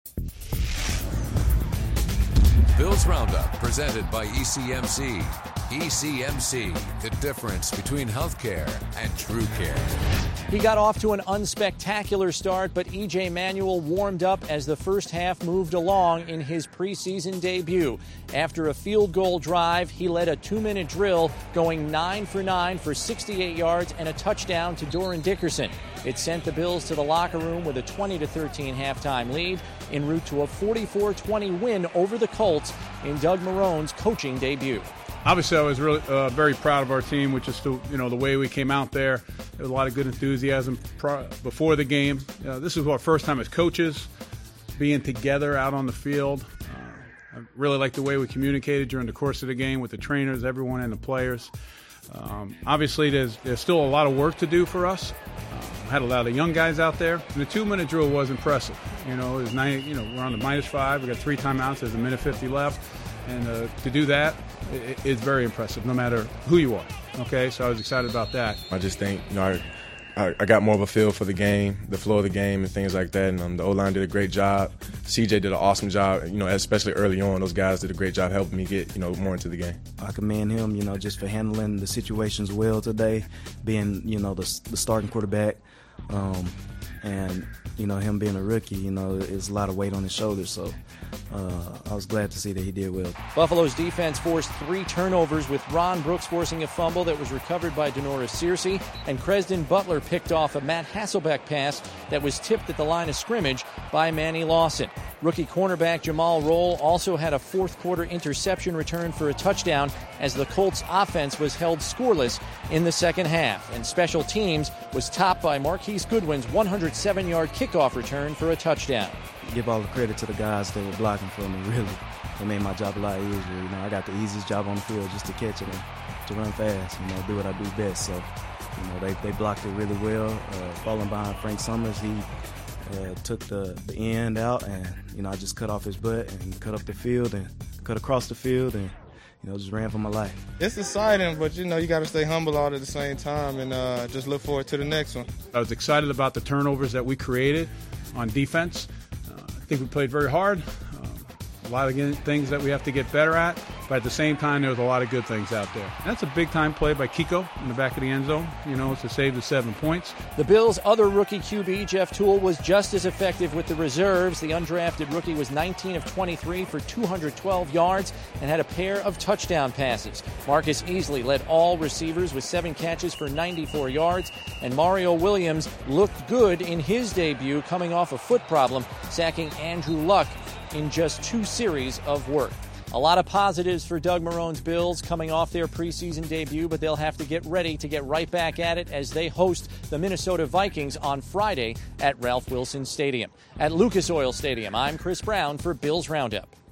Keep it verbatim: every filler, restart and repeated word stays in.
Bills Roundup, presented by E C M C. E C M C, the difference between healthcare and true care. He got off to an unspectacular start, but E J Manuel warmed up as the first half moved along in his preseason debut. After a field goal drive, he led a two-minute drill, going nine for nine for sixty-eight yards and a touchdown to Doran Dickerson. It sent the Bills to the locker room with a twenty to thirteen halftime lead, en route to a forty-four twenty win over the Colts in Doug Marrone's coaching debut. Obviously, I was really uh, very proud of our team, which is the, you know the way we came out there. There was a lot of good enthusiasm pro- before the game. Uh, this is our first time as coaches being together out on the field. Uh, I really like the way we communicated during the course of the game with the trainers, everyone, and the players. Um, obviously, there's there's still a lot of work to do for us. Uh, had a lot of young guys out there, and the two-minute drill was impressive. You know, it was nine, you know, we're on the minus five. We got three timeouts. There's a minute fifty left, and uh, to do that, it, it's very impressive, no matter who you are. Okay, so I was excited about that. I just think, you know, I, I, I got more of a feel for the game, the flow of the game, and things like that. And um, the O-line did a great job. C J did an awesome job. You know, especially early on, those guys did a great job helping me get, you know, more into the game. I commend him, you know, just for handling the situations well today, being, you know, the, the starting quarterback. Um, and, you know, him being a rookie, you know, it's a lot of weight on his shoulders. So uh, I was glad to see that he did well. Buffalo's defense forced three turnovers, with Ron Brooks forcing a fumble that was recovered by Denoris Searcy, and Cresden Butler picked off a Matt Hasselbeck pass that was tipped at the line of scrimmage by Manny Lawson. Rookie cornerback Jamal Roll also had a fourth-quarter interception return for a touchdown as the Colts' offense was held scoreless in the second half. And special teams was topped by Marquise Goodwin's one hundred seven yard kickoff return for a touchdown. Give all the credit to the guys that were blocking for me, really. It made my job a lot easier. You know, I got the easiest job on the field, just to catch it and to run fast, you know, do what I do best. So, you know, they, they blocked it really well. Uh, falling behind Frank Summers, he uh, took the, the end out, and, you know, I just cut off his butt and cut up the field and cut across the field and, you know, just ran for my life. It's exciting, but, you know, you got to stay humble all at the same time and uh, just look forward to the next one. I was excited about the turnovers that we created on defense. Uh, I think we played very hard. Um, a lot of things that we have to get better at, but at the same time, there was a lot of good things out there. And that's a big-time play by Kiko in the back of the end zone, you know, to save the seven points. The Bills' other rookie Q B, Jeff Toole, was just as effective with the reserves. The undrafted rookie was nineteen of twenty-three for two hundred twelve yards and had a pair of touchdown passes. Marcus Easley led all receivers with seven catches for ninety-four yards, and Mario Williams looked good in his debut, coming off a foot problem, sacking Andrew Luck in just two series of work. A lot of positives for Doug Marrone's Bills coming off their preseason debut, but they'll have to get ready to get right back at it as they host the Minnesota Vikings on Friday at Ralph Wilson Stadium. At Lucas Oil Stadium, I'm Chris Brown for Bills Roundup.